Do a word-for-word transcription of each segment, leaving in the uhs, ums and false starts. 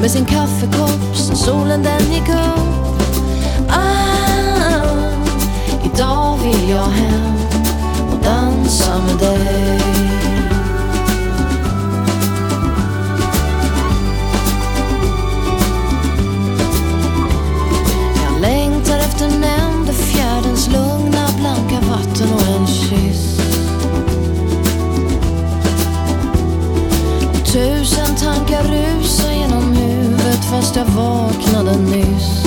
med sin kaffekopp så solen den gick upp. Ah, idag vill jag hem och dansa med dig. Jag längtar efter nämnde fjärdens lugna blanka vatten och en kyss. Tusen tankar rusar genom huvudet fast jag vaknade nyss.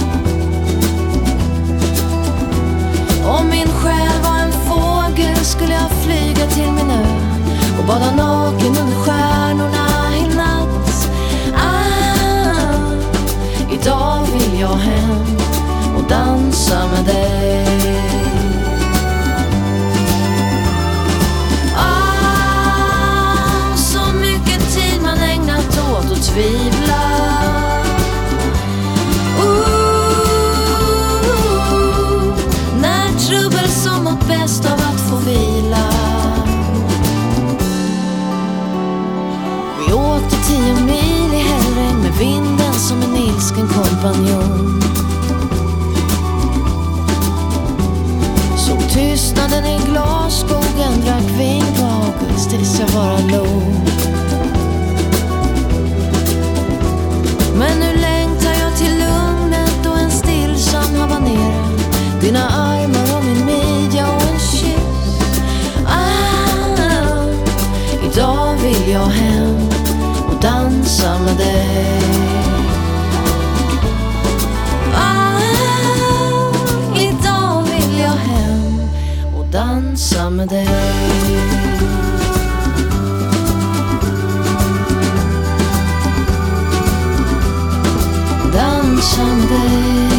Om min själ var en fågel skulle jag flyga till min ö och bada naken under stjärnorna i natt. Ah, idag vill jag hem och dansa med dig. Och tvivla. Ooh, när trubbel som mått bäst av att få vila. Vi åkte tio mil i hällregn med vinden som en ilsken kompanjon. Såg tystnaden i glasskogen, drack vin på August tills jag bara låg. Men nu längtar jag till lugnet och en stillsam habanera, dina armar om min midja och en kyss. Ah, idag vill jag hem och dansa med dig. Ah, idag vill jag hem och dansa med dig. Dansa med dig.